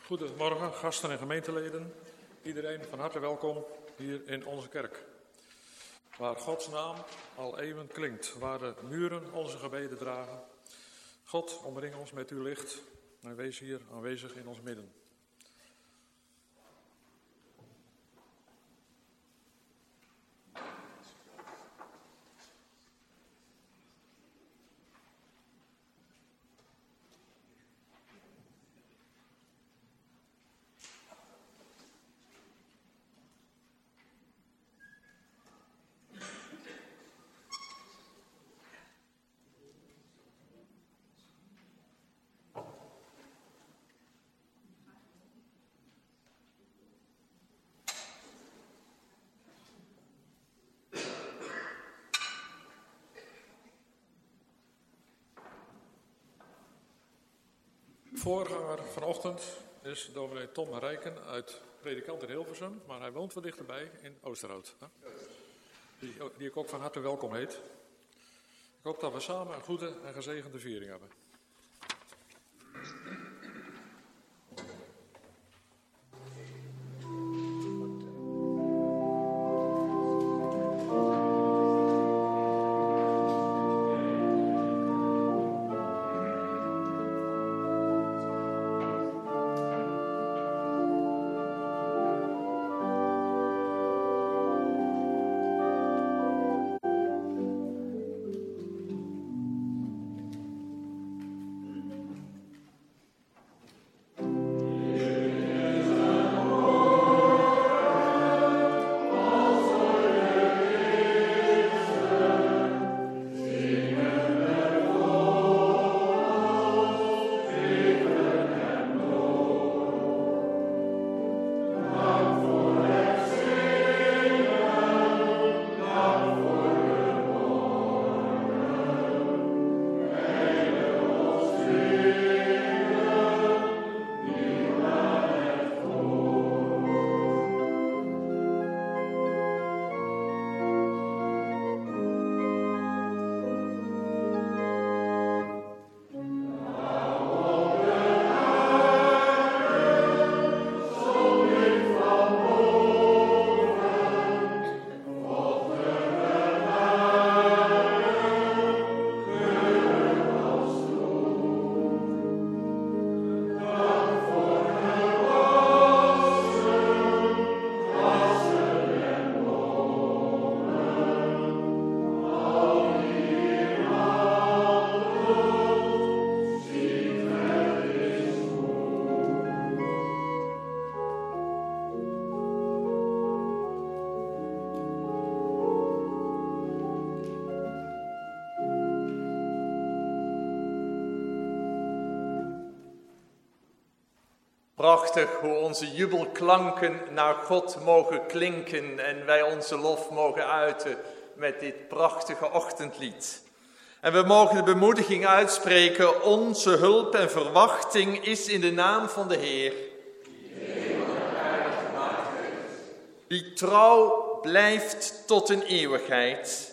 Goedemorgen, gasten en gemeenteleden. Iedereen van harte welkom hier in onze kerk. Waar Gods naam al eeuwen klinkt, waar de muren onze gebeden dragen. God, omring ons met uw licht en wees hier aanwezig in ons midden. Voorganger vanochtend is dominee Tom Rijken uit predikant in Hilversum, maar hij woont wat dichterbij in Oosterhout. Die ik ook van harte welkom heet. Ik hoop dat we samen een goede en gezegende viering hebben. Prachtig hoe onze jubelklanken naar God mogen klinken en wij onze lof mogen uiten met dit prachtige ochtendlied. En we mogen de bemoediging uitspreken, onze hulp en verwachting is in de naam van de Heer. Die trouw blijft tot een eeuwigheid.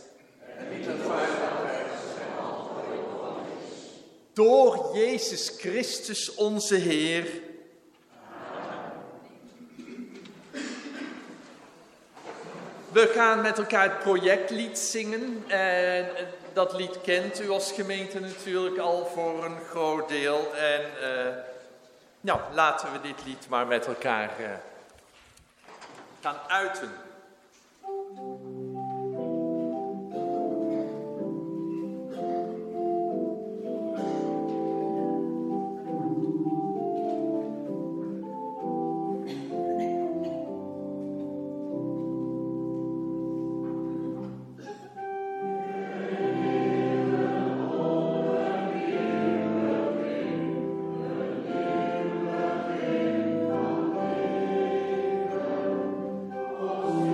Door Jezus Christus onze Heer. We gaan met elkaar het projectlied zingen. En dat lied kent u als gemeente natuurlijk al voor een groot deel. En laten we dit lied maar met elkaar gaan uiten. Oh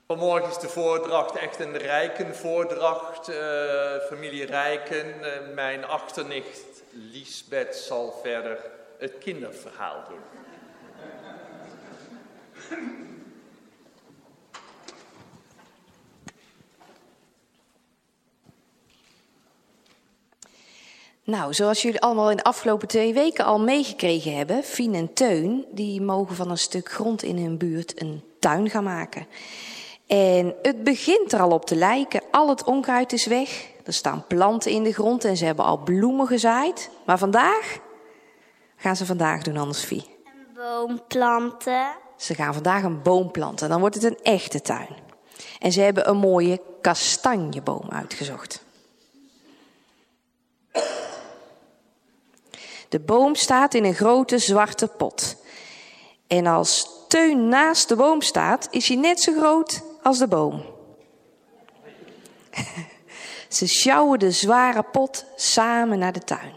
Vanmorgen is de voordracht echt een Rijken-voordracht, familie Rijken. Mijn achternicht Liesbeth zal verder het kinderverhaal doen. Nou, zoals jullie allemaal in de afgelopen 2 weken al meegekregen hebben, Fien en Teun, die mogen van een stuk grond in hun buurt een tuin gaan maken. En het begint er al op te lijken. Al het onkruid is weg. Er staan planten in de grond en ze hebben al bloemen gezaaid. Maar vandaag gaan ze doen, Anders-Fie? Een boom planten. Ze gaan vandaag een boom planten. Dan wordt het een echte tuin. En ze hebben een mooie kastanjeboom uitgezocht. De boom staat in een grote zwarte pot. En als Teun naast de boom staat, is hij net zo groot als de boom. Ze sjouwen de zware pot samen naar de tuin.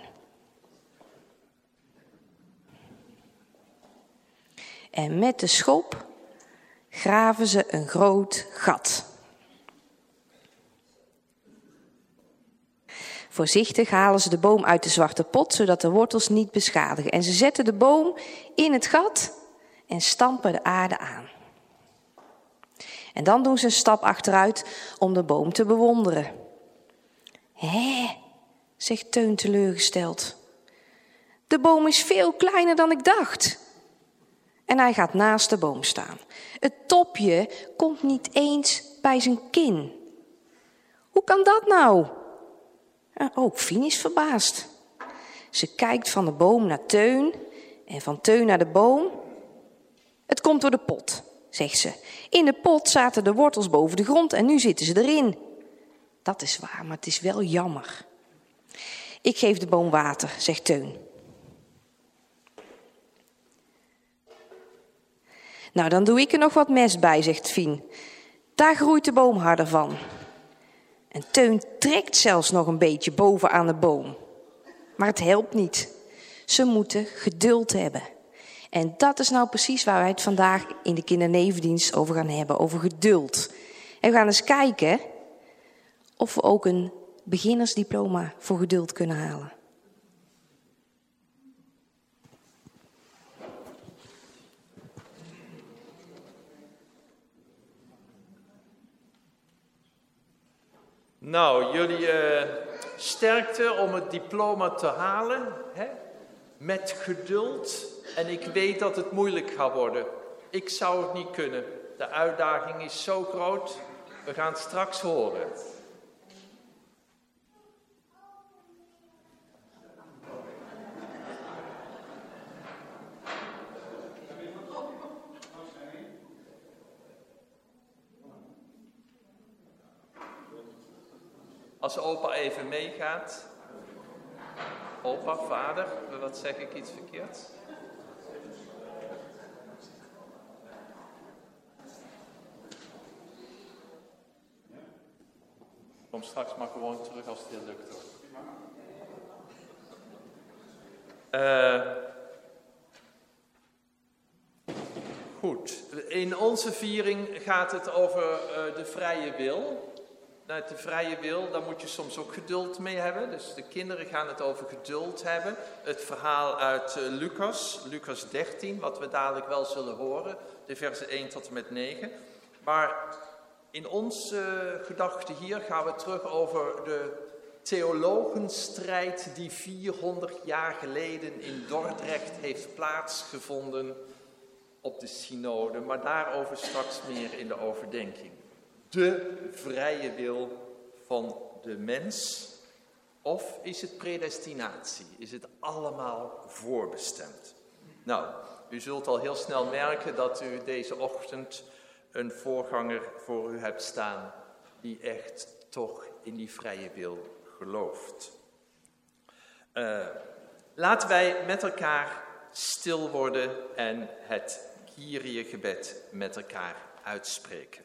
En met de schop graven ze een groot gat. Voorzichtig halen ze de boom uit de zwarte pot, zodat de wortels niet beschadigen. En ze zetten de boom in het gat en stampen de aarde aan. En dan doen ze een stap achteruit om de boom te bewonderen. Hé, zegt Teun teleurgesteld. De boom is veel kleiner dan ik dacht. En hij gaat naast de boom staan. Het topje komt niet eens bij zijn kin. Hoe kan dat nou? Ook Fien is verbaasd. Ze kijkt van de boom naar Teun en van Teun naar de boom. Het komt door de pot, zegt ze. In de pot zaten de wortels boven de grond en nu zitten ze erin. Dat is waar, maar het is wel jammer. Ik geef de boom water, zegt Teun. Nou, dan doe ik er nog wat mest bij, zegt Fien. Daar groeit de boom harder van. En Teun trekt zelfs nog een beetje boven aan de boom. Maar het helpt niet. Ze moeten geduld hebben. En dat is nou precies waar wij het vandaag in de kindernevendienst over gaan hebben. Over geduld. En we gaan eens kijken of we ook een beginnersdiploma voor geduld kunnen halen. Nou, jullie sterkte om het diploma te halen, hè? Met geduld. En ik weet dat het moeilijk gaat worden. Ik zou het niet kunnen. De uitdaging is zo groot. We gaan het straks horen. Als opa even meegaat. Opa, vader, wat zeg ik iets verkeerds? Kom straks maar gewoon terug als het je lukt. Goed, in onze viering gaat het over de vrije wil. Nou, de vrije wil, daar moet je soms ook geduld mee hebben. Dus de kinderen gaan het over geduld hebben. Het verhaal uit Lucas 13, wat we dadelijk wel zullen horen. De versen 1 tot en met 9. Maar in onze gedachten hier gaan we terug over de theologenstrijd die 400 jaar geleden in Dordrecht heeft plaatsgevonden op de synode. Maar daarover straks meer in de overdenking. De vrije wil van de mens? Of is het predestinatie? Is het allemaal voorbestemd? Nou, u zult al heel snel merken dat u deze ochtend een voorganger voor u hebt staan die echt toch in die vrije wil gelooft. Laten wij met elkaar stil worden en het Kyrie-gebed met elkaar uitspreken.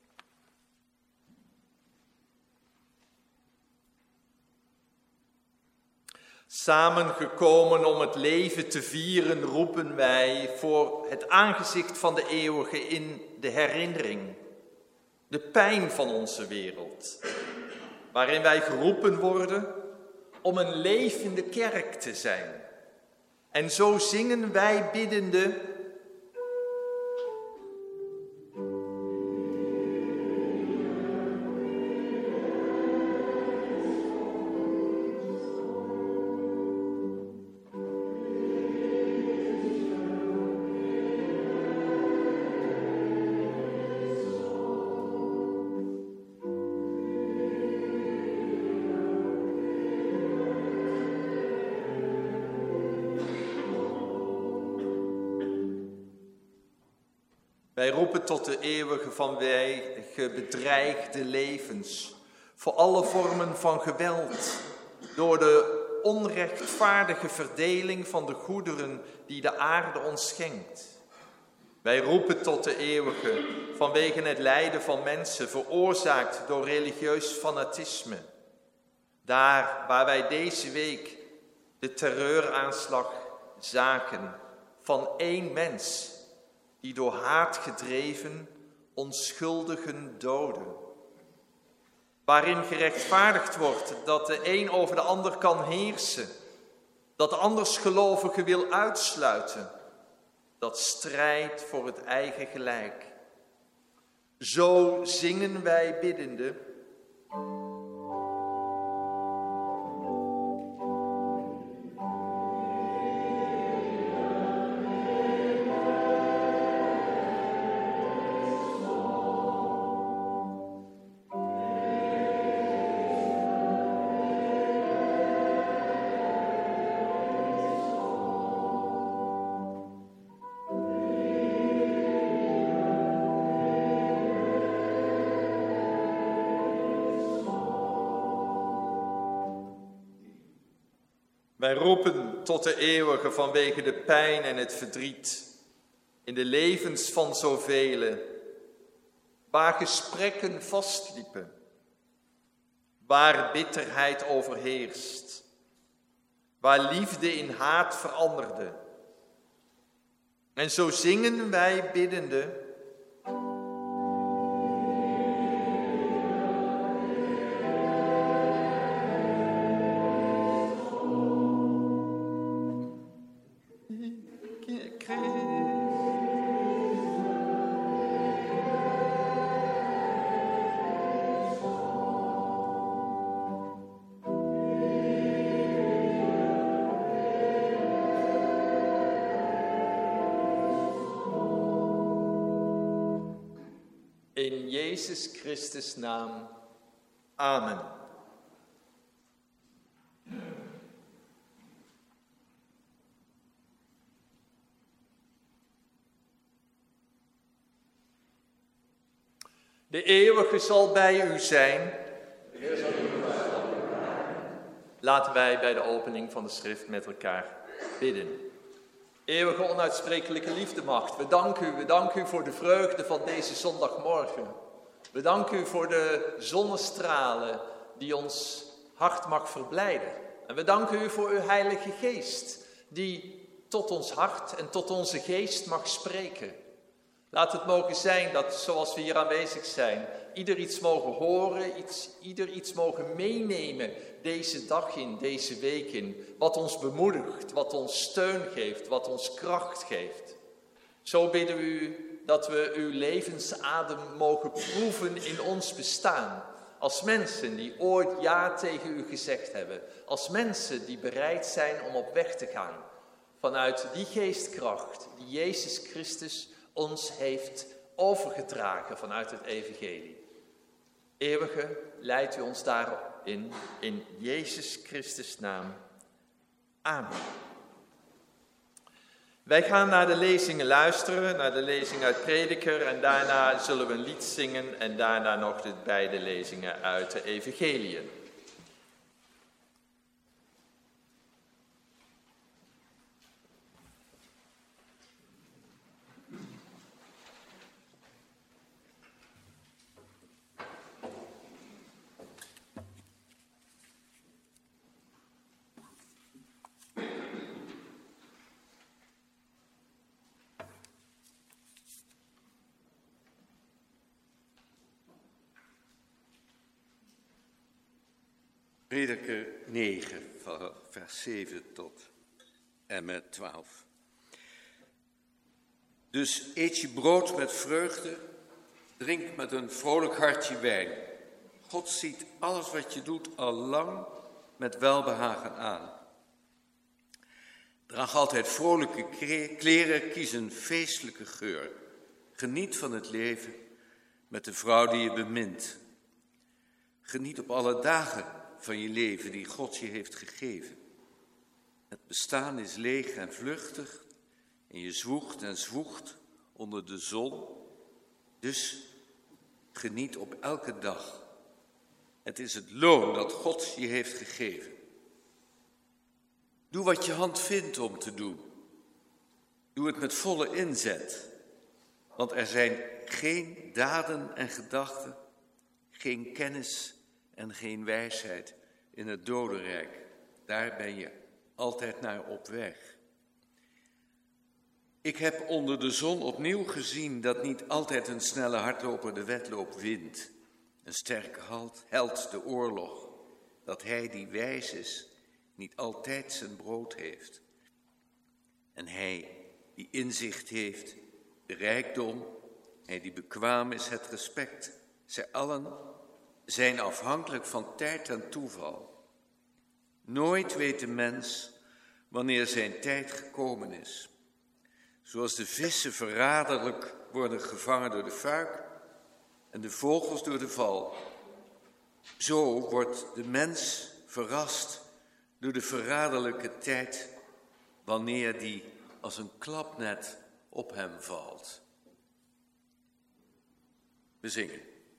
Samengekomen om het leven te vieren, roepen wij voor het aangezicht van de eeuwige in de herinnering. de pijn van onze wereld, waarin wij geroepen worden om een levende kerk te zijn. En zo zingen wij biddende: Wij roepen tot de eeuwige vanwege bedreigde levens, voor alle vormen van geweld, door de onrechtvaardige verdeling van de goederen die de aarde ons schenkt. Wij roepen tot de eeuwige vanwege het lijden van mensen veroorzaakt door religieus fanatisme. Daar waar wij deze week de terreuraanslag zagen van 1 mens die door haat gedreven onschuldigen doden. Waarin gerechtvaardigd wordt dat de een over de ander kan heersen, dat de andersgelovige wil uitsluiten, dat strijdt voor het eigen gelijk. Zo zingen wij biddende: Wij roepen tot de eeuwige vanwege de pijn en het verdriet in de levens van zoveel, waar gesprekken vastliepen, waar bitterheid overheerst, waar liefde in haat veranderde. En zo zingen wij biddende: In Jezus Christus' naam. Amen. De eeuwige zal bij u zijn. Laten wij bij de opening van de schrift met elkaar bidden. Eeuwige onuitsprekelijke liefdemacht, we danken u voor de vreugde van deze zondagmorgen. We danken u voor de zonnestralen die ons hart mag verblijden. En we danken u voor uw Heilige Geest, die tot ons hart en tot onze geest mag spreken. Laat het mogen zijn dat, zoals we hier aanwezig zijn, ieder iets mogen horen, ieder iets mogen meenemen deze dag in, deze week in, wat ons bemoedigt, wat ons steun geeft, wat ons kracht geeft. Zo bidden we u dat we uw levensadem mogen proeven in ons bestaan, als mensen die ooit ja tegen u gezegd hebben, als mensen die bereid zijn om op weg te gaan, vanuit die geestkracht die Jezus Christus ons heeft overgedragen vanuit het evangelie. Eeuwige, leidt u ons daarin, in Jezus Christus' naam. Amen. Wij gaan naar de lezingen luisteren, naar de lezing uit Prediker, en daarna zullen we een lied zingen en daarna nog de beide lezingen uit de evangeliën. Prediker 9, van vers 7 tot en met 12. Dus eet je brood met vreugde, drink met een vrolijk hartje wijn. God ziet alles wat je doet al lang met welbehagen aan. Draag altijd vrolijke kleren, kies een feestelijke geur. Geniet van het leven met de vrouw die je bemint. Geniet op alle dagen van je leven die God je heeft gegeven. Het bestaan is leeg en vluchtig en je zwoegt en zwoegt onder de zon. Dus geniet op elke dag. Het is het loon dat God je heeft gegeven. Doe wat je hand vindt om te doen. Doe het met volle inzet. Want er zijn geen daden en gedachten, geen kennis en geen wijsheid in het dodenrijk. Daar ben je altijd naar op weg. Ik heb onder de zon opnieuw gezien dat niet altijd een snelle hardloper de wedloop wint. Een sterke held de oorlog. Dat hij die wijs is, niet altijd zijn brood heeft. En hij die inzicht heeft, de rijkdom, hij die bekwaam is, het respect. Zij allen zijn afhankelijk van tijd en toeval. Nooit weet de mens wanneer zijn tijd gekomen is. Zoals de vissen verraderlijk worden gevangen door de fuik en de vogels door de val. Zo wordt de mens verrast door de verraderlijke tijd wanneer die als een klapnet op hem valt. We zingen.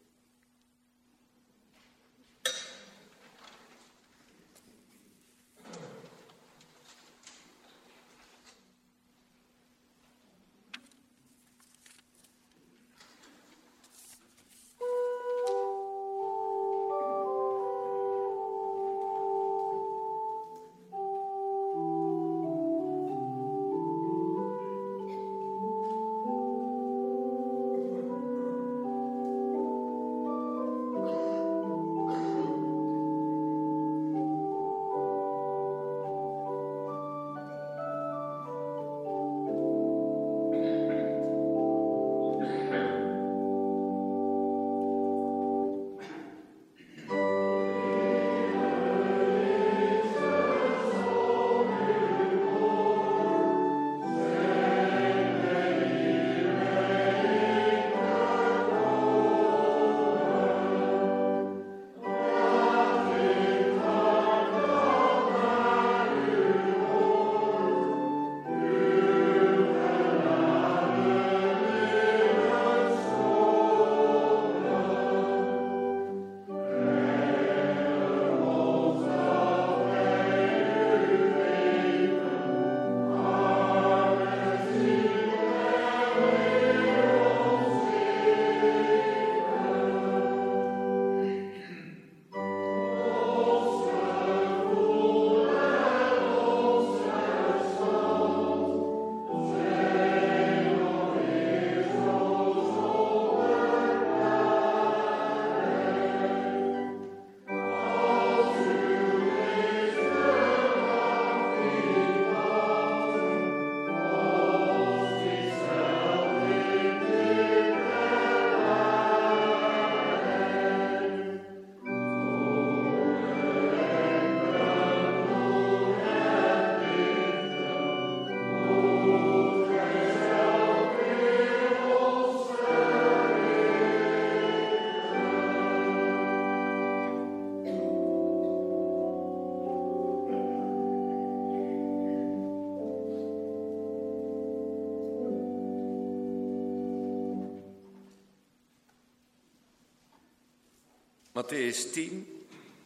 Mattheüs 10,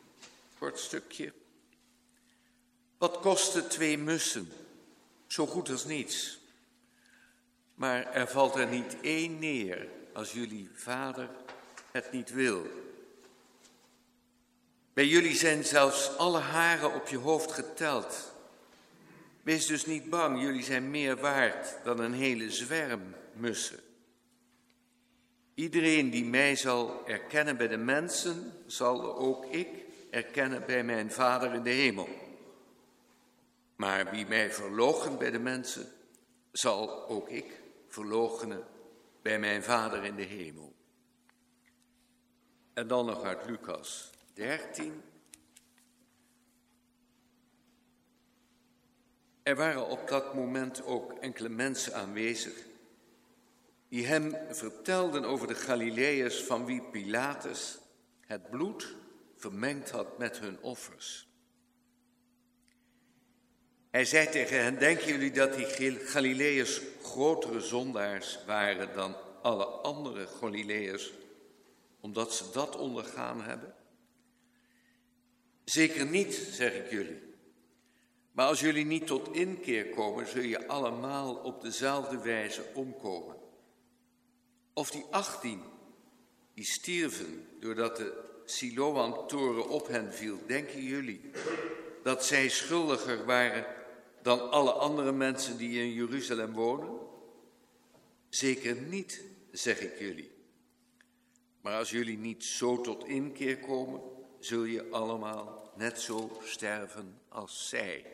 kort stukje. Wat kosten 2 mussen? Zo goed als niets. Maar er valt er niet 1 neer als jullie vader het niet wil. Bij jullie zijn zelfs alle haren op je hoofd geteld. Wees dus niet bang, jullie zijn meer waard dan een hele zwerm mussen. Iedereen die mij zal erkennen bij de mensen, zal ook ik erkennen bij mijn Vader in de hemel. Maar wie mij verloochent bij de mensen, zal ook ik verloochenen bij mijn Vader in de hemel. En dan nog uit Lucas 13. Er waren op dat moment ook enkele mensen aanwezig die hem vertelden over de Galileërs van wie Pilatus het bloed vermengd had met hun offers. Hij zei tegen hen, denken jullie dat die Galileërs grotere zondaars waren dan alle andere Galileërs, omdat ze dat ondergaan hebben? Zeker niet, zeg ik jullie. Maar als jullie niet tot inkeer komen, zul je allemaal op dezelfde wijze omkomen. Of die 18, die stierven doordat de Siloam-toren op hen viel, denken jullie dat zij schuldiger waren dan alle andere mensen die in Jeruzalem wonen? Zeker niet, zeg ik jullie. Maar als jullie niet zo tot inkeer komen, zul je allemaal net zo sterven als zij.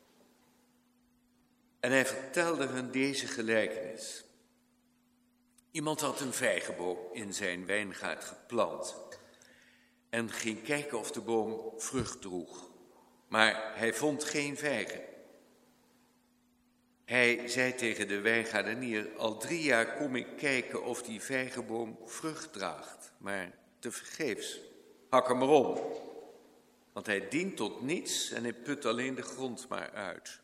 En hij vertelde hun deze gelijkenis. Iemand had een vijgenboom in zijn wijngaard geplant en ging kijken of de boom vrucht droeg. Maar hij vond geen vijgen. Hij zei tegen de wijngaardenier, al 3 jaar kom ik kijken of die vijgenboom vrucht draagt, maar tevergeefs. Hak hem erom, want hij dient tot niets en hij put alleen de grond maar uit.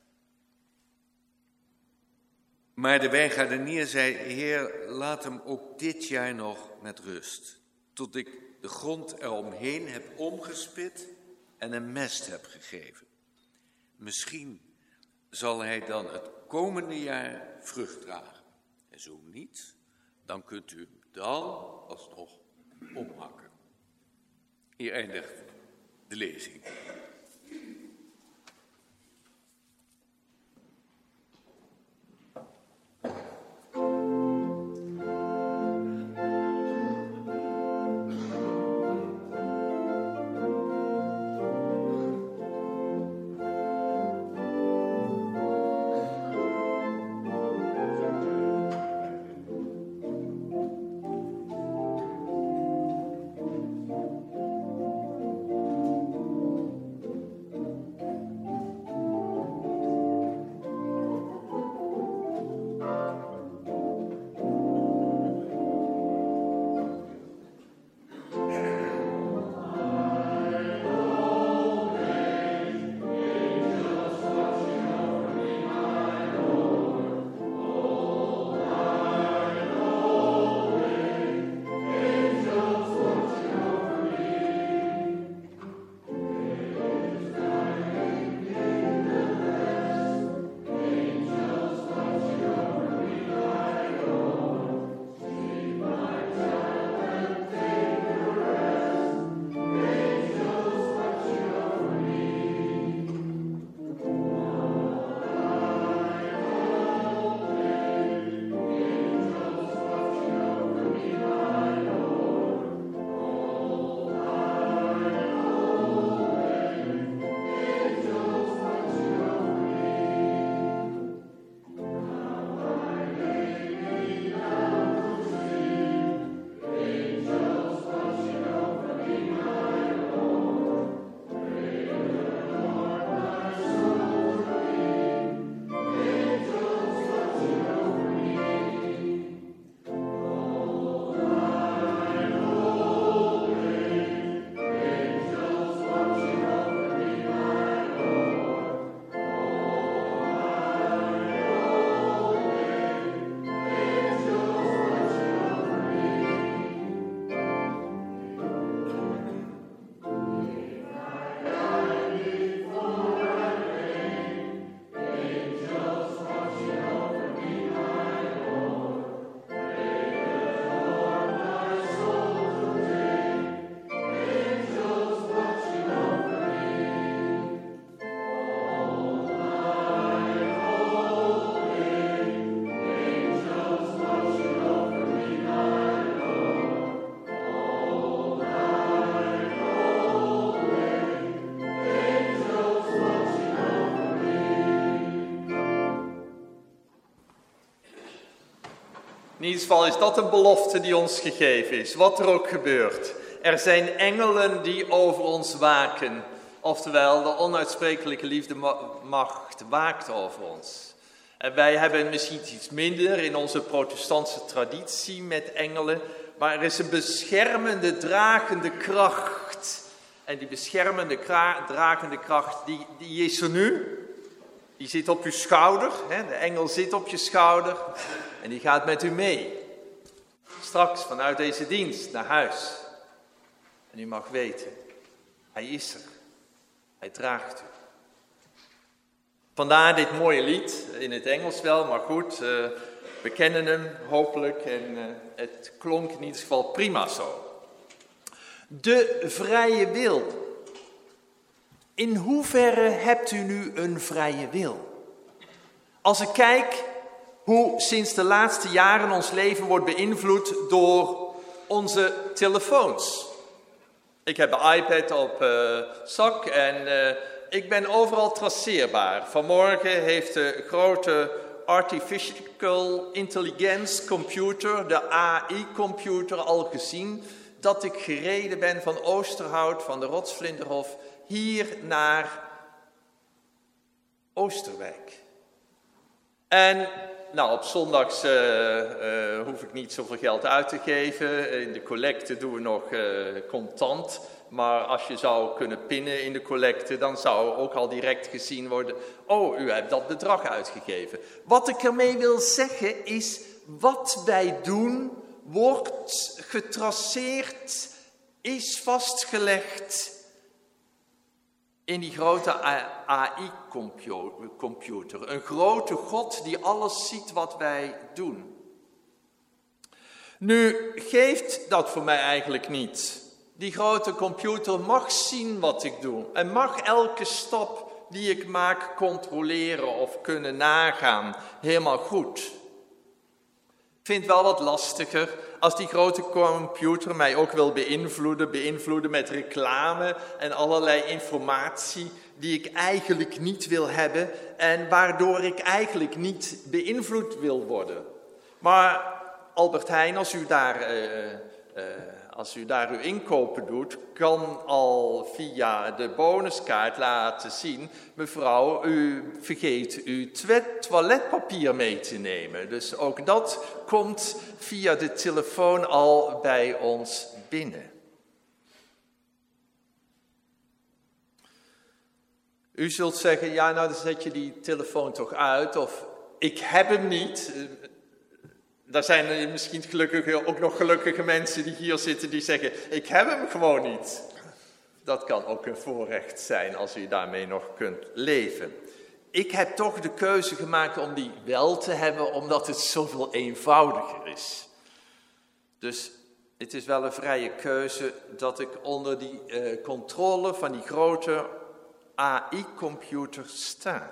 Maar de wijngaardenier zei, Heer, laat hem ook dit jaar nog met rust, tot ik de grond eromheen heb omgespit en een mest heb gegeven. Misschien zal hij dan het komende jaar vrucht dragen. En zo niet, dan kunt u hem dan alsnog omhakken. Hier eindigt de lezing. In ieder geval is dat een belofte die ons gegeven is, wat er ook gebeurt. Er zijn engelen die over ons waken. Oftewel, de onuitsprekelijke liefdemacht waakt over ons. En wij hebben misschien iets minder in onze protestantse traditie met engelen. Maar er is een beschermende, dragende kracht. En die beschermende, dragende kracht, die is er nu. Die zit op uw schouder. Hè? De engel zit op je schouder. En die gaat met u mee. Straks vanuit deze dienst naar huis. En u mag weten, hij is er. Hij draagt u. Vandaar dit mooie lied, in het Engels wel, maar goed, we kennen hem hopelijk en het klonk in ieder geval prima zo. De vrije wil. In hoeverre hebt u nu een vrije wil? Als ik kijk hoe sinds de laatste jaren ons leven wordt beïnvloed door onze telefoons. Ik heb een iPad op zak en ik ben overal traceerbaar. Vanmorgen heeft de grote Artificial Intelligence Computer, de AI-computer, al gezien dat ik gereden ben van Oosterhout, van de Rotsvlinderhof, hier naar Oosterwijk. En nou, op zondags hoef ik niet zoveel geld uit te geven. In de collecte doen we nog contant. Maar als je zou kunnen pinnen in de collecte, dan zou ook al direct gezien worden, oh, u hebt dat bedrag uitgegeven. Wat ik ermee wil zeggen is, wat wij doen, wordt getraceerd, is vastgelegd in die grote AI-computer. Een grote God die alles ziet wat wij doen. Nu geeft dat voor mij eigenlijk niet. Die grote computer mag zien wat ik doe en mag elke stap die ik maak controleren of kunnen nagaan. Helemaal goed. Ik vind het wel wat lastiger als die grote computer mij ook wil beïnvloeden met reclame en allerlei informatie die ik eigenlijk niet wil hebben en waardoor ik eigenlijk niet beïnvloed wil worden. Maar Albert Heijn, als u daar uw inkopen doet, kan al via de bonuskaart laten zien, mevrouw, u vergeet uw toiletpapier mee te nemen. Dus ook dat komt via de telefoon al bij ons binnen. U zult zeggen, ja, nou dan zet je die telefoon toch uit, of ik heb hem niet. Daar zijn er misschien gelukkig ook nog gelukkige mensen die hier zitten die zeggen, ik heb hem gewoon niet. Dat kan ook een voorrecht zijn als u daarmee nog kunt leven. Ik heb toch de keuze gemaakt om die wel te hebben, omdat het zoveel eenvoudiger is. Dus het is wel een vrije keuze dat ik onder die controle van die grote AI-computer sta.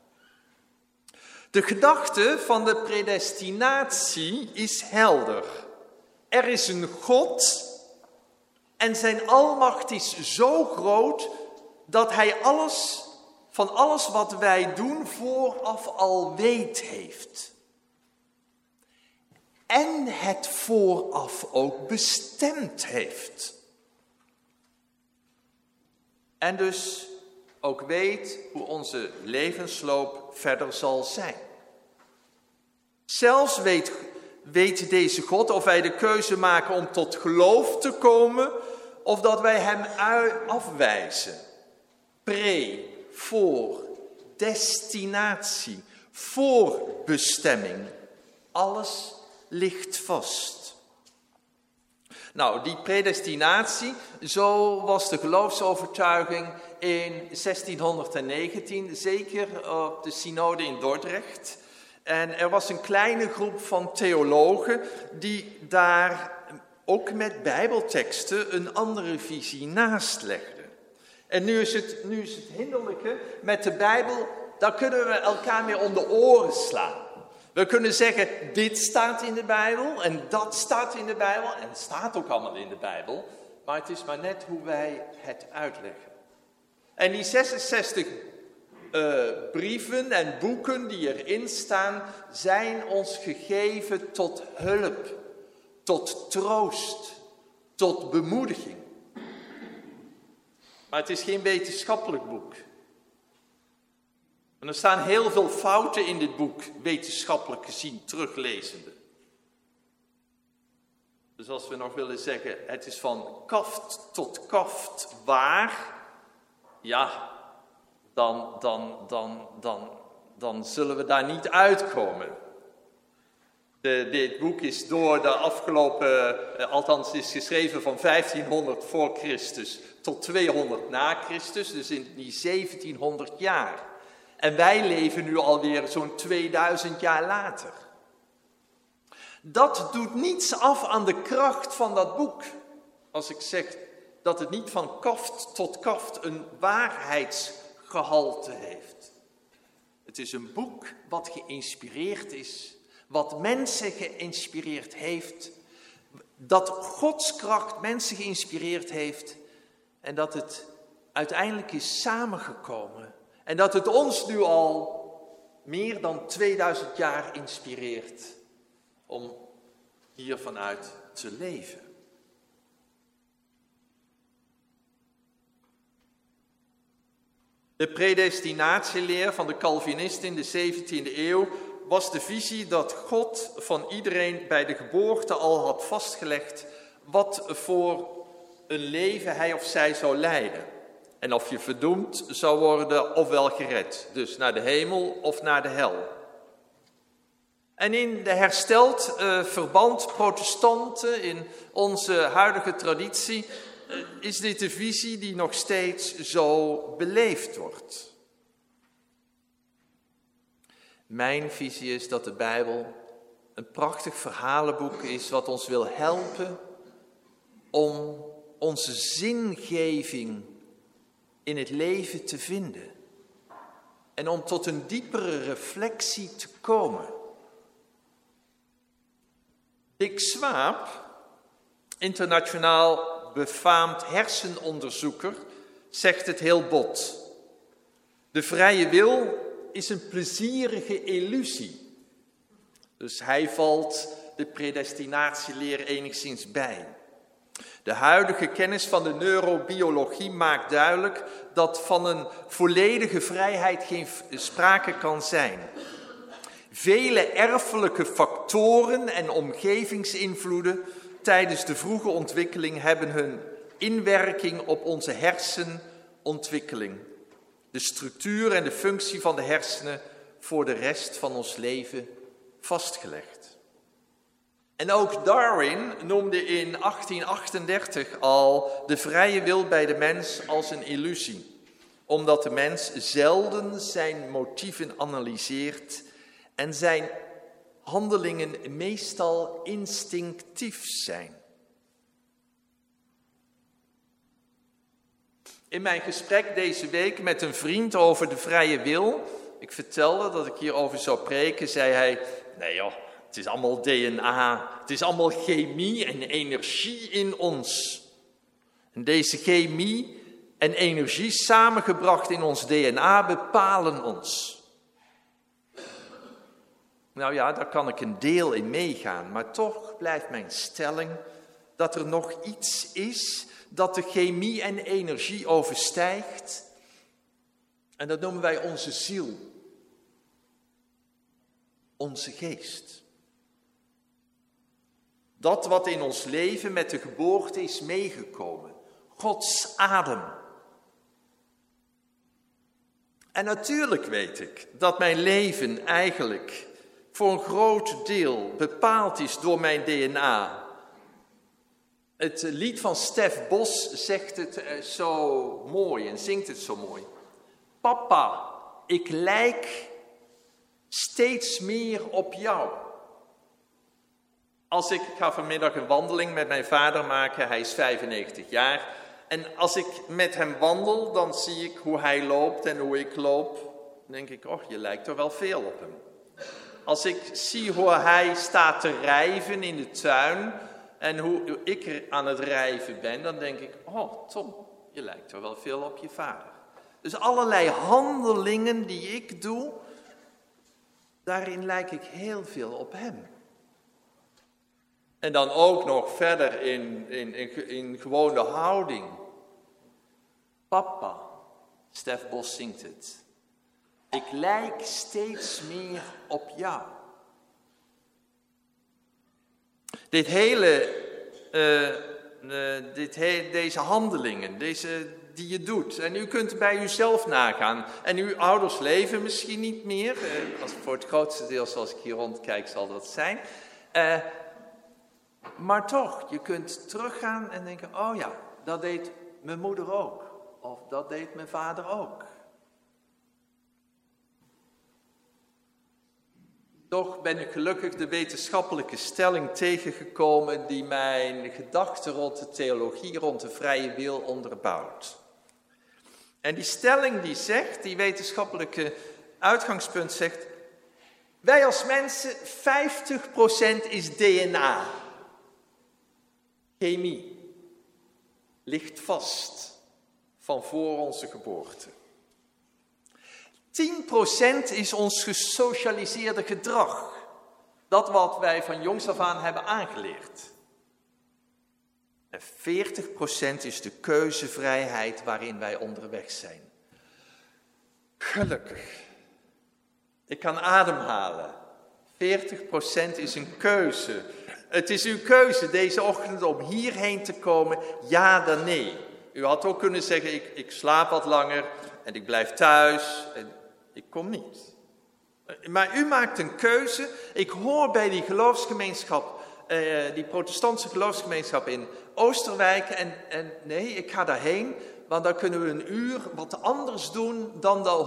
De gedachte van de predestinatie is helder. Er is een God en zijn almacht is zo groot dat hij van alles wat wij doen vooraf al weet heeft. En het vooraf ook bestemd heeft. En dus ook weet hoe onze levensloop verder zal zijn. Zelfs weet deze God of wij de keuze maken om tot geloof te komen of dat wij hem afwijzen. Voor, destinatie, voorbestemming. Alles ligt vast. Nou, die predestinatie, zo was de geloofsovertuiging in 1619, zeker op de synode in Dordrecht. En er was een kleine groep van theologen die daar ook met bijbelteksten een andere visie naast legden. En nu is het hinderlijke met de Bijbel, daar kunnen we elkaar mee om de oren slaan. We kunnen zeggen, dit staat in de Bijbel en dat staat in de Bijbel en het staat ook allemaal in de Bijbel. Maar het is maar net hoe wij het uitleggen. En die 66 brieven en boeken die erin staan, zijn ons gegeven tot hulp, tot troost, tot bemoediging. Maar het is geen wetenschappelijk boek. En er staan heel veel fouten in dit boek, wetenschappelijk gezien, teruglezende. Dus als we nog willen zeggen, het is van kaft tot kaft waar, ja, dan zullen we daar niet uitkomen. Dit boek is door de afgelopen, althans is geschreven van 1500 voor Christus tot 200 na Christus, dus in die 1700 jaar. En wij leven nu alweer zo'n 2000 jaar later. Dat doet niets af aan de kracht van dat boek. Als ik zeg dat het niet van kaft tot kaft een waarheidsgehalte heeft. Het is een boek wat geïnspireerd is, wat mensen geïnspireerd heeft, dat Gods kracht mensen geïnspireerd heeft en dat het uiteindelijk is samengekomen en dat het ons nu al meer dan 2000 jaar inspireert om hiervanuit te leven. De predestinatieleer van de Calvinisten in de 17e eeuw was de visie dat God van iedereen bij de geboorte al had vastgelegd wat voor een leven hij of zij zou leiden. En of je verdoemd zou worden ofwel gered. Dus naar de hemel of naar de hel. En in de hersteld verband protestanten, in onze huidige traditie, is dit de visie die nog steeds zo beleefd wordt. Mijn visie is dat de Bijbel een prachtig verhalenboek is wat ons wil helpen om onze zingeving in het leven te vinden. En om tot een diepere reflectie te komen. Dick Swaap, internationaal befaamd hersenonderzoeker, zegt het heel bot. De vrije wil is een plezierige illusie. Dus hij valt de predestinatieleer enigszins bij. De huidige kennis van de neurobiologie maakt duidelijk dat van een volledige vrijheid geen sprake kan zijn. Vele erfelijke factoren en omgevingsinvloeden tijdens de vroege ontwikkeling hebben hun inwerking op onze hersenontwikkeling. De structuur en de functie van de hersenen voor de rest van ons leven vastgelegd. En ook Darwin noemde in 1838 al de vrije wil bij de mens als een illusie, omdat de mens zelden zijn motieven analyseert en zijn handelingen meestal instinctief zijn. In mijn gesprek deze week met een vriend over de vrije wil, ik vertelde dat ik hierover zou preken, zei hij, nee joh, het is allemaal DNA, het is allemaal chemie en energie in ons. En deze chemie en energie samengebracht in ons DNA bepalen ons. Nou ja, daar kan ik een deel in meegaan, maar toch blijft mijn stelling dat er nog iets is dat de chemie en energie overstijgt. En dat noemen wij onze ziel, onze geest. Dat wat in ons leven met de geboorte is meegekomen, Gods adem. En natuurlijk weet ik dat mijn leven eigenlijk voor een groot deel bepaald is door mijn DNA. Het lied van Stef Bos zegt het zo mooi en zingt het zo mooi. Papa, ik lijk steeds meer op jou. Ik ga vanmiddag een wandeling met mijn vader maken, hij is 95 jaar. En als ik met hem wandel, dan zie ik hoe hij loopt en hoe ik loop. Dan denk ik, oh, je lijkt er wel veel op hem. Als ik zie hoe hij staat te rijven in de tuin en hoe ik er aan het rijven ben, dan denk ik, oh Tom, je lijkt er wel veel op je vader. Dus allerlei handelingen die ik doe, daarin lijk ik heel veel op hem. En dan ook nog verder in gewone houding. Papa, Stef Bos zingt het. Ik lijk steeds meer op jou. Deze handelingen, die je doet. En u kunt bij uzelf nagaan. En uw ouders leven misschien niet meer. Voor het grootste deel, zoals ik hier rondkijk, zal dat zijn. Maar toch, je kunt teruggaan en denken, oh ja, dat deed mijn moeder ook. Of dat deed mijn vader ook. Toch ben ik gelukkig de wetenschappelijke stelling tegengekomen die mijn gedachten rond de theologie, rond de vrije wil onderbouwt. En die stelling die zegt, die wetenschappelijke uitgangspunt zegt, wij als mensen, 50% is DNA. Chemie. Ligt vast van voor onze geboorte. 10% is ons gesocialiseerde gedrag. Dat wat wij van jongs af aan hebben aangeleerd. En 40% is de keuzevrijheid waarin wij onderweg zijn. Gelukkig. Ik kan ademhalen. 40% is een keuze. Het is uw keuze deze ochtend om hierheen te komen, ja dan nee. U had ook kunnen zeggen, ik slaap wat langer en ik blijf thuis en ik kom niet. Maar u maakt een keuze. Ik hoor bij die geloofsgemeenschap, die protestantse geloofsgemeenschap in Oosterwijk en nee, ik ga daarheen, want dan kunnen we een uur wat anders doen dan de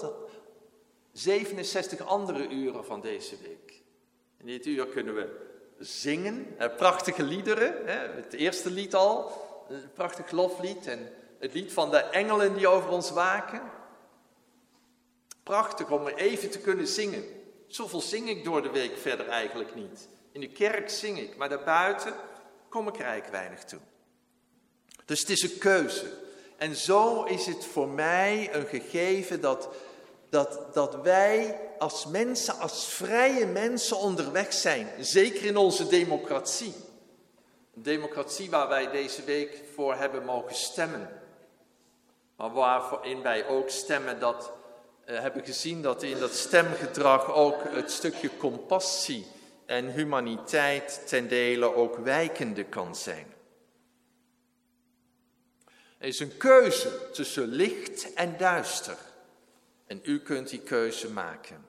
167 andere uren van deze week. In dit uur kunnen we zingen, prachtige liederen, het eerste lied al, een prachtig loflied en het lied van de engelen die over ons waken. Prachtig om even te kunnen zingen. Zoveel zing ik door de week verder eigenlijk niet. In de kerk zing ik, maar daarbuiten kom ik er eigenlijk weinig toe. Dus het is een keuze. En zo is het voor mij een gegeven dat wij als mensen, als vrije mensen onderweg zijn. Zeker in onze democratie. Een democratie waar wij deze week voor hebben mogen stemmen. Maar waarin wij ook stemmen hebben gezien dat in dat stemgedrag ook het stukje compassie en humaniteit ten dele ook wijkende kan zijn. Er is een keuze tussen licht en duister. En u kunt die keuze maken.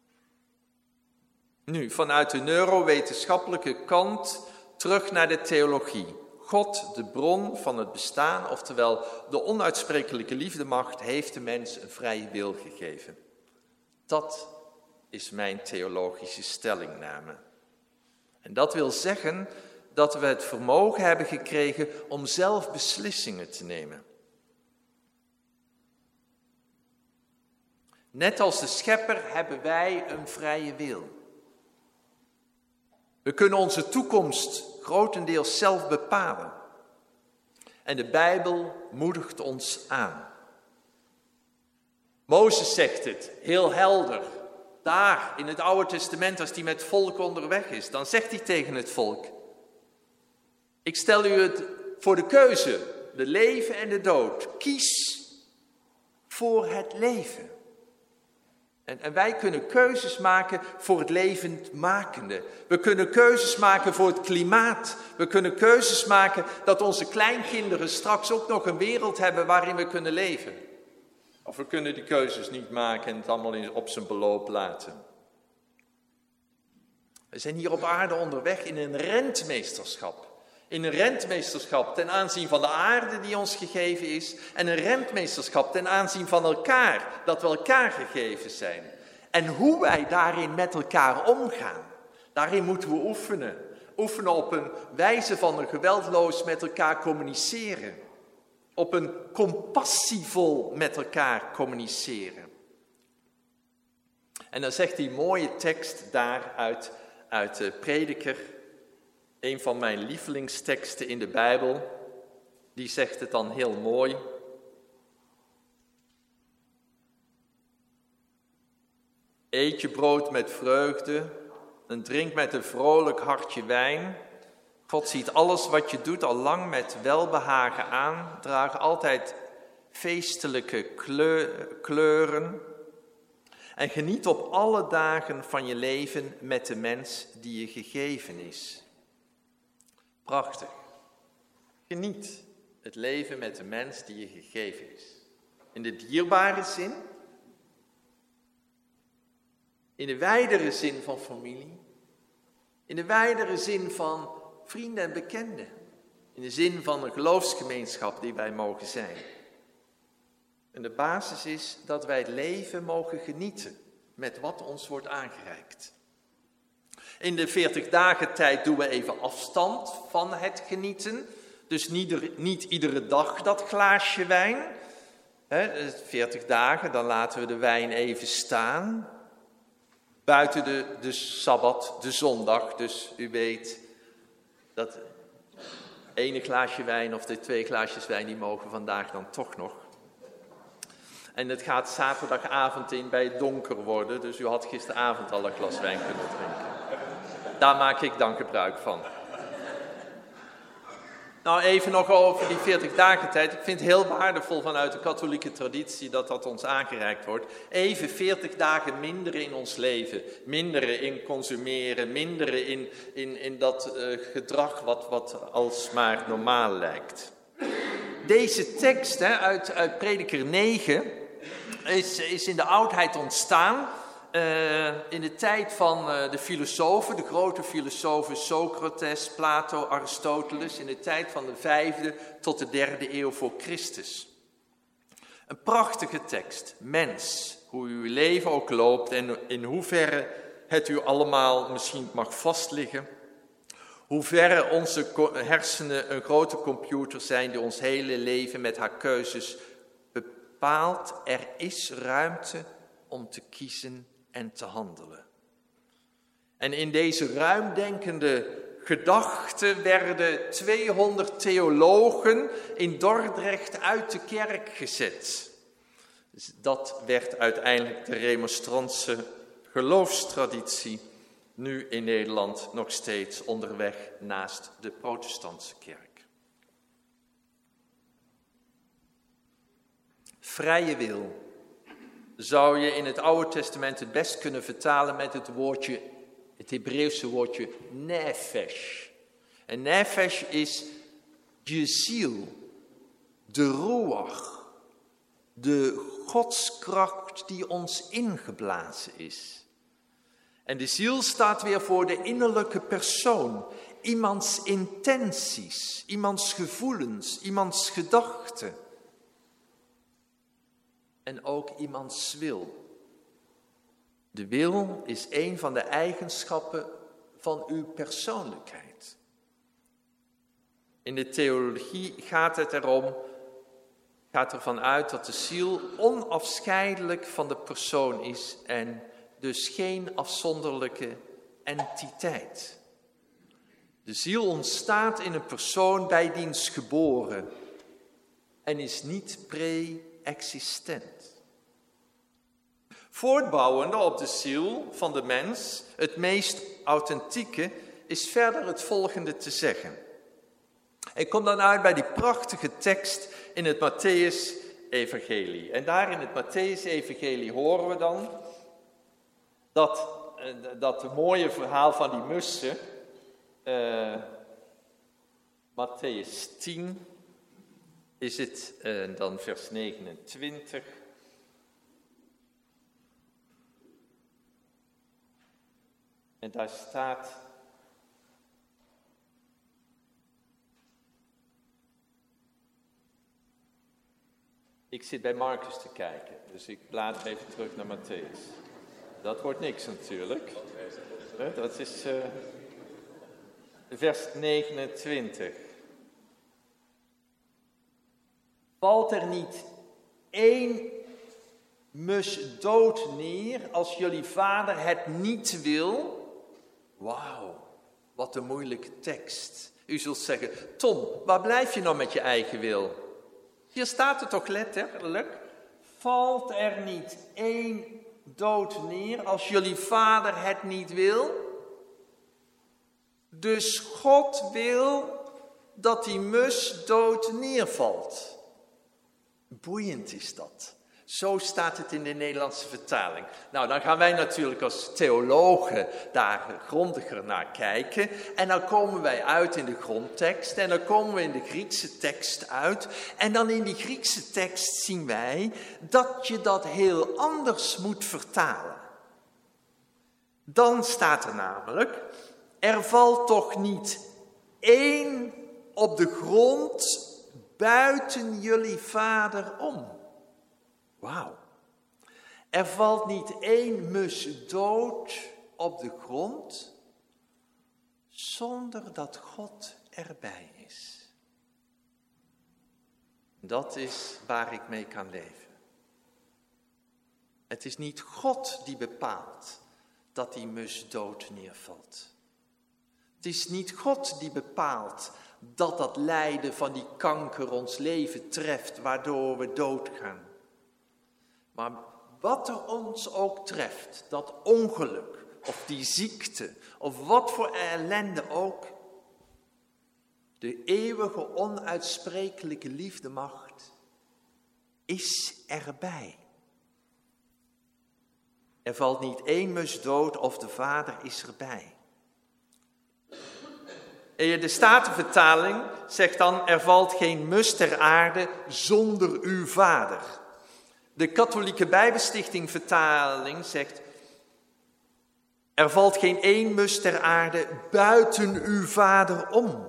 Nu, vanuit de neurowetenschappelijke kant terug naar de theologie. God, de bron van het bestaan, oftewel de onuitsprekelijke liefdemacht, heeft de mens een vrije wil gegeven. Dat is mijn theologische stellingname. En dat wil zeggen dat we het vermogen hebben gekregen om zelf beslissingen te nemen. Net als de schepper hebben wij een vrije wil. We kunnen onze toekomst grotendeels zelf bepalen. En de Bijbel moedigt ons aan. Mozes zegt het heel helder. Daar in het Oude Testament, als hij met het volk onderweg is, dan zegt hij tegen het volk: ik stel u het voor de keuze, de leven en de dood. Kies voor het leven. En wij kunnen keuzes maken voor het levendmakende. We kunnen keuzes maken voor het klimaat. We kunnen keuzes maken dat onze kleinkinderen straks ook nog een wereld hebben waarin we kunnen leven. Of we kunnen die keuzes niet maken en het allemaal op zijn beloop laten. We zijn hier op aarde onderweg in een rentmeesterschap. In een rentmeesterschap ten aanzien van de aarde die ons gegeven is. En een rentmeesterschap ten aanzien van elkaar, dat we elkaar gegeven zijn. En hoe wij daarin met elkaar omgaan. Daarin moeten we oefenen. Oefenen op een wijze van een geweldloos met elkaar communiceren. Op een compassievol met elkaar communiceren. En dan zegt die mooie tekst daar uit de Prediker, een van mijn lievelingsteksten in de Bijbel, die zegt het dan heel mooi. Eet je brood met vreugde en drink met een vrolijk hartje wijn. God ziet alles wat je doet al lang met welbehagen aan. Draag altijd feestelijke kleuren. En geniet op alle dagen van je leven met de mens die je gegeven is. Prachtig. Geniet het leven met de mens die je gegeven is. In de dierbare zin. In de wijdere zin van familie. In de wijdere zin van vrienden en bekenden. In de zin van een geloofsgemeenschap die wij mogen zijn. En de basis is dat wij het leven mogen genieten met wat ons wordt aangereikt. In de 40 dagen tijd doen we even afstand van het genieten. Dus niet iedere dag dat glaasje wijn. 40 dagen, dan laten we de wijn even staan. Buiten de Sabbat, de zondag. Dus u weet dat ene glaasje wijn of de 2 glaasjes wijn, die mogen vandaag dan toch nog. En het gaat zaterdagavond in bij het donker worden. Dus u had gisteravond al een glas wijn kunnen drinken. Daar maak ik dan gebruik van. Nou, even nog over die 40 dagen tijd. Ik vind het heel waardevol vanuit de katholieke traditie dat ons aangereikt wordt. Even 40 dagen minderen in ons leven. Minderen in consumeren. Minderen in dat gedrag wat alsmaar normaal lijkt. Deze tekst uit Prediker 9 is in de oudheid ontstaan. In de tijd van de filosofen, de grote filosofen Socrates, Plato, Aristoteles, in de tijd van de 5e tot de 3e eeuw voor Christus. Een prachtige tekst. Mens, hoe uw leven ook loopt en in hoeverre het u allemaal misschien mag vastliggen. Hoeverre onze hersenen een grote computer zijn die ons hele leven met haar keuzes bepaalt. Er is ruimte om te kiezen en te handelen. En in deze ruimdenkende gedachten werden 200 theologen in Dordrecht uit de kerk gezet. Dus dat werd uiteindelijk de remonstrantse geloofstraditie, nu in Nederland nog steeds onderweg naast de protestantse kerk. Vrije wil zou je in het Oude Testament het best kunnen vertalen met het Hebreeuwse woordje nefesh. En nefesh is je ziel, de ruach, de godskracht die ons ingeblazen is. En de ziel staat weer voor de innerlijke persoon, iemands intenties, iemands gevoelens, iemands gedachten. En ook iemands wil. De wil is een van de eigenschappen van uw persoonlijkheid. In de theologie gaat ervan uit dat de ziel onafscheidelijk van de persoon is en dus geen afzonderlijke entiteit. De ziel ontstaat in een persoon bij diens geboren en is niet pre-existent. Voortbouwende op de ziel van de mens, het meest authentieke, is verder het volgende te zeggen. Ik kom dan uit bij die prachtige tekst in het Mattheüs-evangelie. En daar in het Mattheüs-evangelie horen we dan dat mooie verhaal van die mussen, Mattheüs 10, is het dan vers 29. En daar staat: ik zit bij Marcus te kijken, dus ik blaad even terug naar Mattheüs. Dat wordt niks natuurlijk. Dat is vers 29. Valt er niet één mus dood neer als jullie vader het niet wil? Wauw, wat een moeilijke tekst. U zult zeggen: Tom, waar blijf je nou met je eigen wil? Hier staat het toch letterlijk? Valt er niet één dood neer als jullie vader het niet wil? Dus God wil dat die mus dood neervalt. Boeiend is dat. Zo staat het in de Nederlandse vertaling. Nou, dan gaan wij natuurlijk als theologen daar grondiger naar kijken. En dan komen wij uit in de grondtekst. En dan komen we in de Griekse tekst uit. En dan in die Griekse tekst zien wij dat je dat heel anders moet vertalen. Dan staat er namelijk: er valt toch niet één op de grond buiten jullie vader om. Wauw. Er valt niet één mus dood op de grond zonder dat God erbij is. Dat is waar ik mee kan leven. Het is niet God die bepaalt dat die mus dood neervalt. Het is niet God die bepaalt dat dat lijden van die kanker ons leven treft, waardoor we doodgaan. Maar wat er ons ook treft, dat ongeluk of die ziekte of wat voor ellende ook, de eeuwige onuitsprekelijke liefdemacht is erbij. Er valt niet één mus dood of de Vader is erbij. De Statenvertaling zegt dan: er valt geen mus ter aarde zonder uw Vader. De Katholieke Bijbelstichting vertaling zegt: er valt geen één mus ter aarde buiten uw Vader om.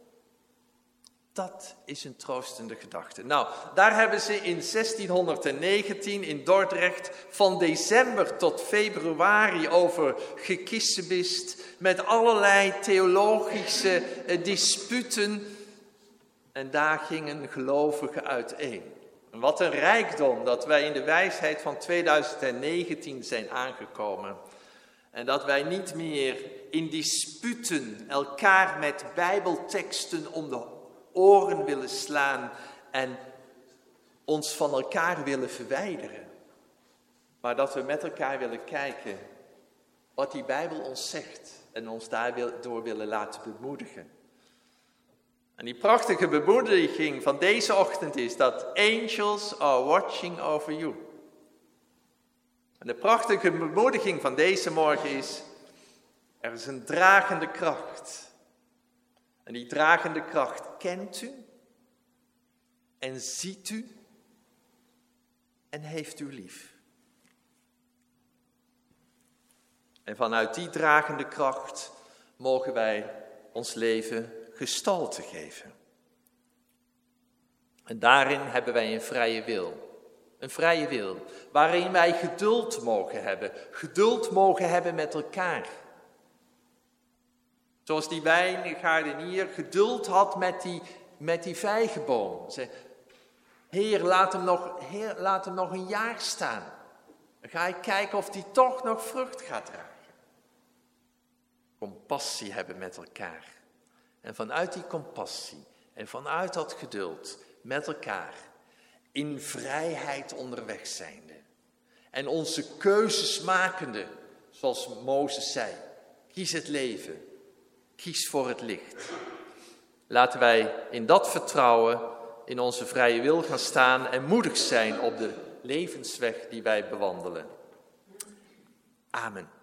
Dat is een troostende gedachte. Nou, daar hebben ze in 1619 in Dordrecht van december tot februari over gekissebist met allerlei theologische disputen. En daar gingen gelovigen uiteen. En wat een rijkdom dat wij in de wijsheid van 2019 zijn aangekomen. En dat wij niet meer in disputen elkaar met bijbelteksten om de oren willen slaan en ons van elkaar willen verwijderen. Maar dat we met elkaar willen kijken wat die Bijbel ons zegt en ons daardoor willen laten bemoedigen. En die prachtige bemoediging van deze ochtend is dat angels are watching over you. En de prachtige bemoediging van deze morgen is: er is een dragende kracht. En die dragende kracht kent u en ziet u en heeft u lief. En vanuit die dragende kracht mogen wij ons leven gestalte geven. En daarin hebben wij een vrije wil. Een vrije wil, waarin wij geduld mogen hebben. Geduld mogen hebben met elkaar. Zoals die wijngaardenier geduld had met die vijgenboom. Zei: Heer, laat hem nog een jaar staan. Dan ga ik kijken of die toch nog vrucht gaat dragen. Compassie hebben met elkaar. En vanuit die compassie en vanuit dat geduld met elkaar in vrijheid onderweg zijnde. En onze keuzes makende, zoals Mozes zei: kies het leven, kies voor het licht. Laten wij in dat vertrouwen in onze vrije wil gaan staan en moedig zijn op de levensweg die wij bewandelen. Amen.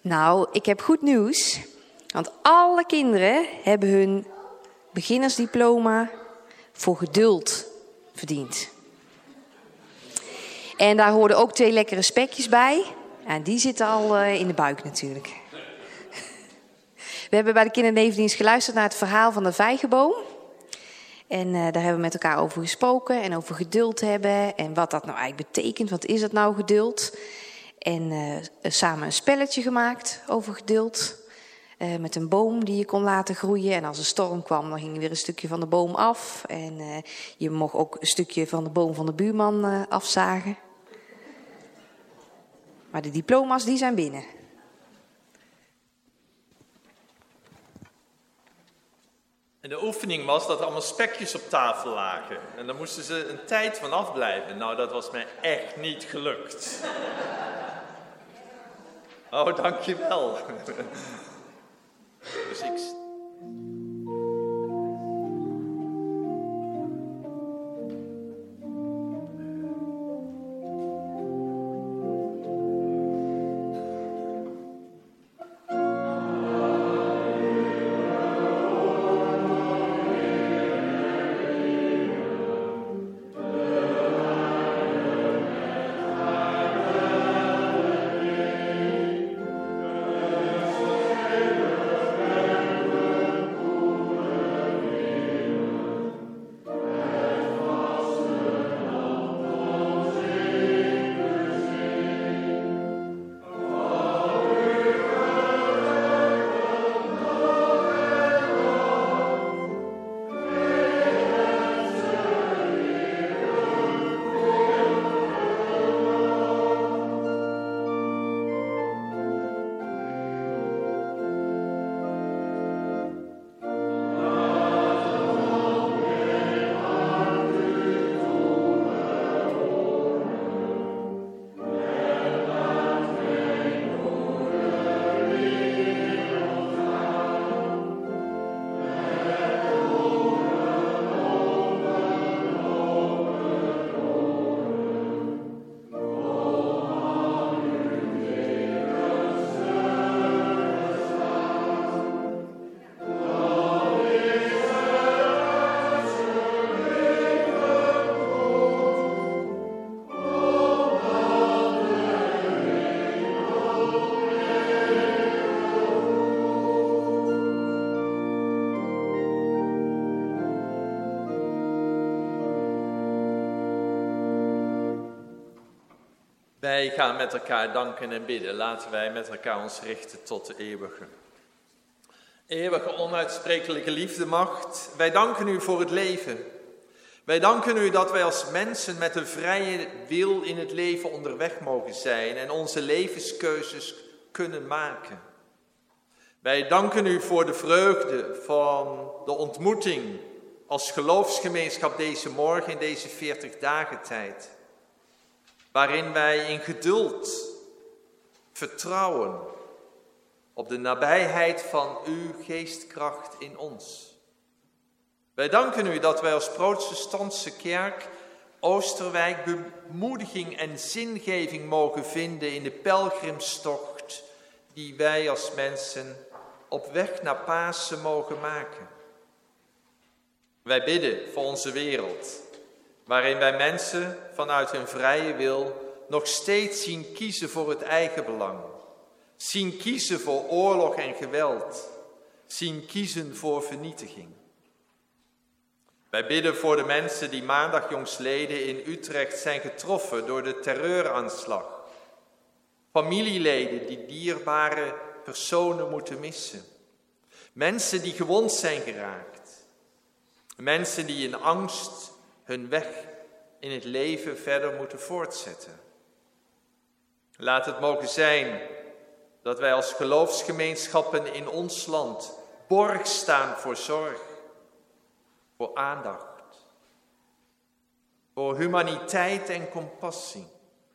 Nou, ik heb goed nieuws. Want alle kinderen hebben hun beginnersdiploma voor geduld verdiend. En daar hoorden ook 2 lekkere spekjes bij. En die zitten al in de buik natuurlijk. We hebben bij de kindernevendienst geluisterd naar het verhaal van de vijgenboom. En daar hebben we met elkaar over gesproken en over geduld hebben. En wat dat nou eigenlijk betekent. Wat is dat nou, geduld? En samen een spelletje gemaakt over geduld. Met een boom die je kon laten groeien. En als een storm kwam, dan ging weer een stukje van de boom af. En je mocht ook een stukje van de boom van de buurman afzagen. Maar de diploma's, die zijn binnen. En de oefening was dat er allemaal spekjes op tafel lagen. En daar moesten ze een tijd van afblijven. Nou, dat was mij echt niet gelukt. Oh, dankjewel. Dus ik... Wij gaan met elkaar danken en bidden. Laten wij met elkaar ons richten tot de eeuwige. Eeuwige, onuitsprekelijke liefdemacht, wij danken u voor het leven. Wij danken u dat wij als mensen met een vrije wil in het leven onderweg mogen zijn en onze levenskeuzes kunnen maken. Wij danken u voor de vreugde van de ontmoeting als geloofsgemeenschap deze morgen in deze 40 dagen tijd. Waarin wij in geduld vertrouwen op de nabijheid van uw geestkracht in ons. Wij danken u dat wij als protestantse kerk Oosterwijk bemoediging en zingeving mogen vinden in de pelgrimstocht die wij als mensen op weg naar Pasen mogen maken. Wij bidden voor onze wereld, waarin wij mensen vanuit hun vrije wil nog steeds zien kiezen voor het eigen belang. Zien kiezen voor oorlog en geweld. Zien kiezen voor vernietiging. Wij bidden voor de mensen die maandag jongstleden in Utrecht zijn getroffen door de terreuraanslag. Familieleden die dierbare personen moeten missen. Mensen die gewond zijn geraakt. Mensen die in angst hun weg in het leven verder moeten voortzetten. Laat het mogen zijn dat wij als geloofsgemeenschappen in ons land borg staan voor zorg, voor aandacht, voor humaniteit en compassie.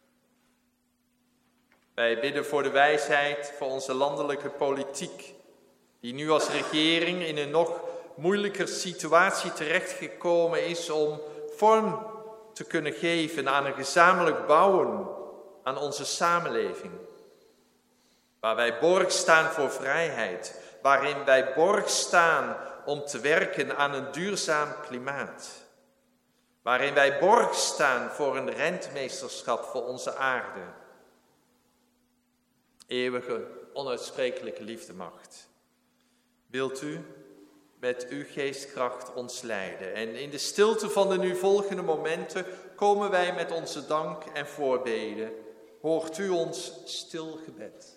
Wij bidden voor de wijsheid voor onze landelijke politiek, die nu als regering in een nog moeilijker situatie terechtgekomen is om vorm te kunnen geven aan een gezamenlijk bouwen aan onze samenleving. Waar wij borg staan voor vrijheid. Waarin wij borg staan om te werken aan een duurzaam klimaat. Waarin wij borg staan voor een rentmeesterschap voor onze aarde. Eeuwige, onuitsprekelijke liefdemacht. Wilt u met uw geestkracht ons leiden. En in de stilte van de nu volgende momenten komen wij met onze dank en voorbeden. Hoort u ons stil gebed.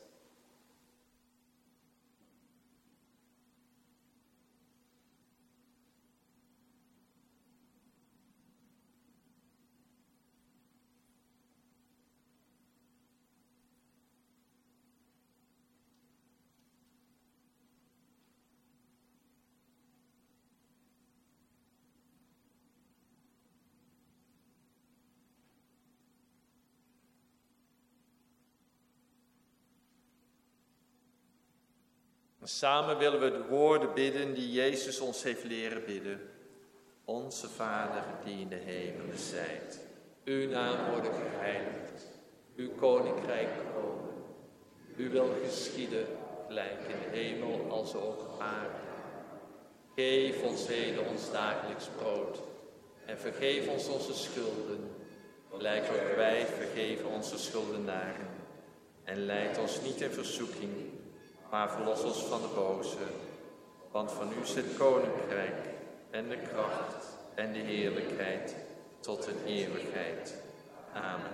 Samen willen we de woorden bidden die Jezus ons heeft leren bidden. Onze Vader die in de hemelen zijt. Uw naam worden geheiligd. Uw koninkrijk komen. Uw wil geschieden, gelijk in de hemel als ook op aarde. Geef ons heden ons dagelijks brood. En vergeef ons onze schulden, gelijk ook wij vergeven onze schuldenaren. En leid ons niet in verzoeking, maar verlos ons van de boze. Want van u is het koninkrijk en de kracht en de heerlijkheid tot in eeuwigheid. Amen.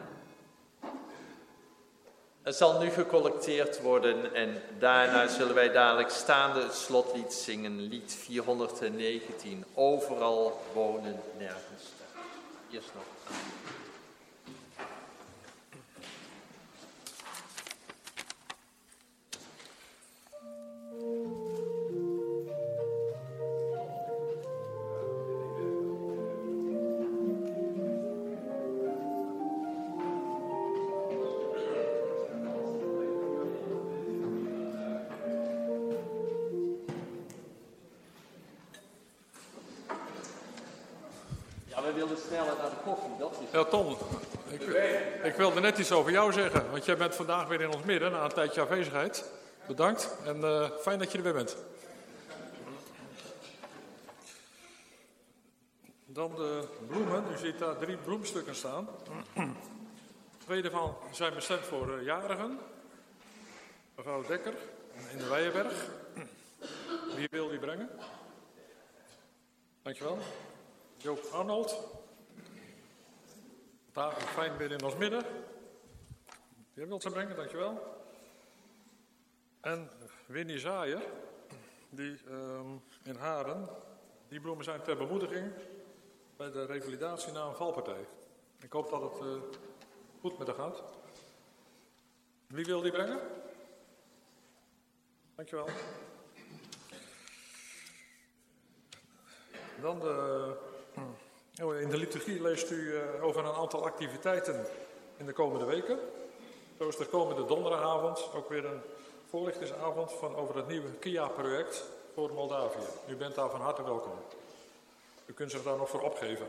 Er zal nu gecollecteerd worden en daarna zullen wij dadelijk staande het slotlied zingen, lied 419. Overal wonen, nergens staan. Eerst nog. Sneller naar de koffie, dat is... Ja, Tom, ik wilde net iets over jou zeggen, want jij bent vandaag weer in ons midden na een tijdje afwezigheid. Bedankt en fijn dat je er weer bent. Dan de bloemen, u ziet daar 3 bloemstukken staan. 2 daarvan zijn bestemd voor jarigen. Mevrouw Dekker in de Weijenberg. Wie wil die brengen? Dankjewel. Joop Arnold. Daar fijn weer in ons midden. Jij wilt ze brengen, dankjewel. En Winnie Zaaier, die in Haren. Die bloemen zijn ter bemoediging bij de revalidatie na een valpartij. Ik hoop dat het goed met haar gaat. Wie wil die brengen? Dankjewel. Dan in de liturgie leest u over een aantal activiteiten in de komende weken. Zo is de komende donderdagavond ook weer een voorlichtingsavond over het nieuwe KIA-project voor Moldavië. U bent daar van harte welkom. U kunt zich daar nog voor opgeven.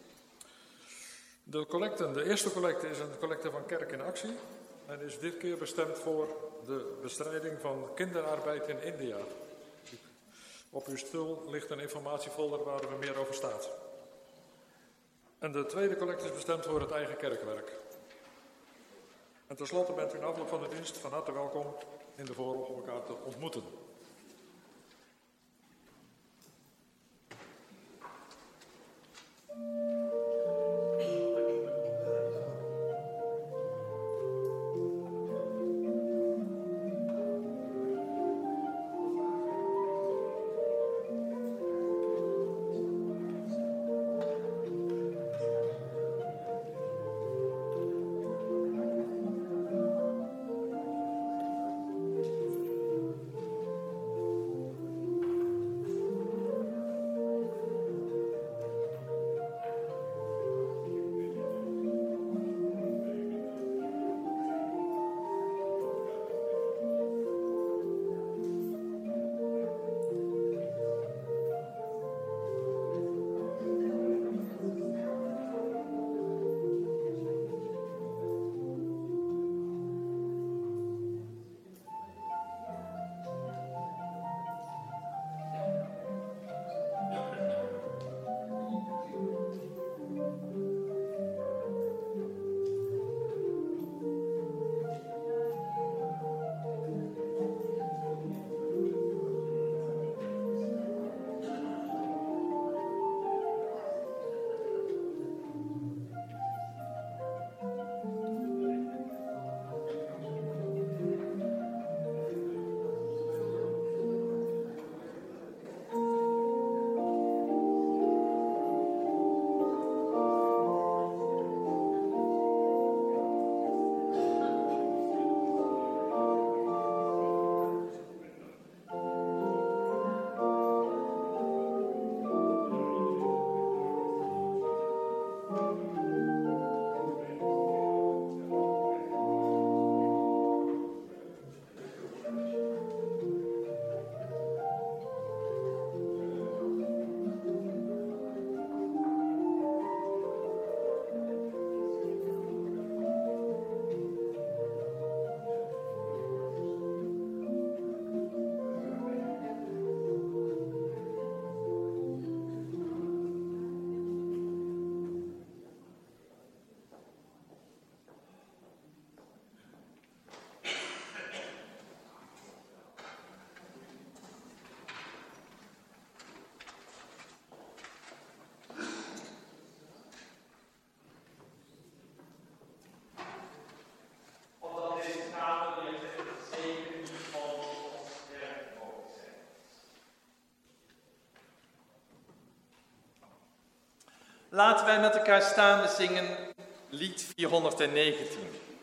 De eerste collecte is een collecte van Kerk in Actie. En is dit keer bestemd voor de bestrijding van kinderarbeid in India. Op uw stoel ligt een informatiefolder waar er meer over staat. En de tweede collecte is bestemd voor het eigen kerkwerk. En tenslotte bent u in afloop van de dienst van harte welkom in de voorhof om elkaar te ontmoeten. Laten wij met elkaar staande zingen lied 419.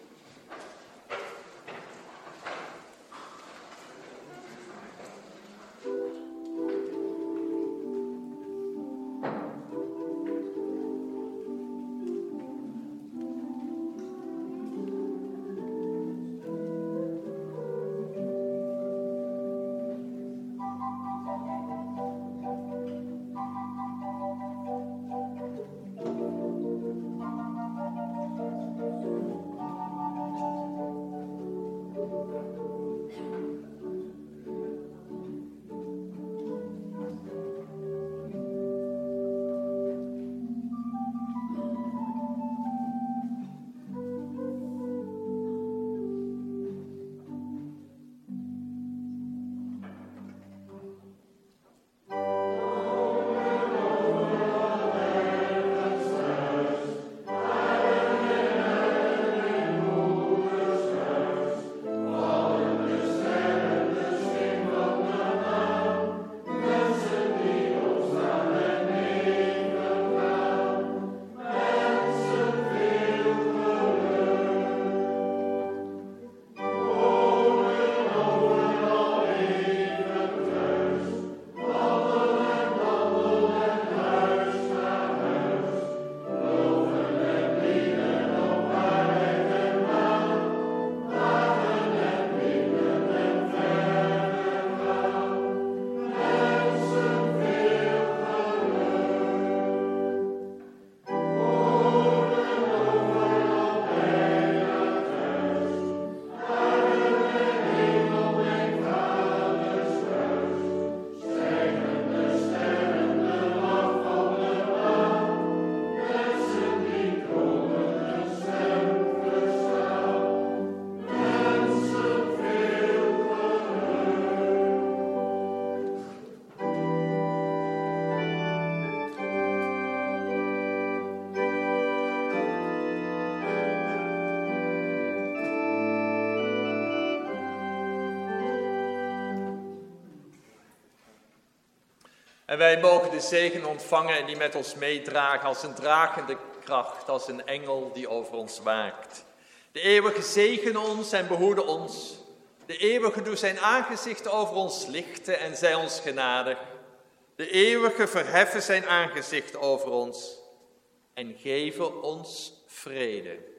En wij mogen de zegen ontvangen en die met ons meedragen als een dragende kracht, als een engel die over ons waakt. De eeuwige zegene ons en behoede ons. De eeuwige doet zijn aangezicht over ons lichten en zij ons genadig. De eeuwige verheffen zijn aangezicht over ons en geven ons vrede.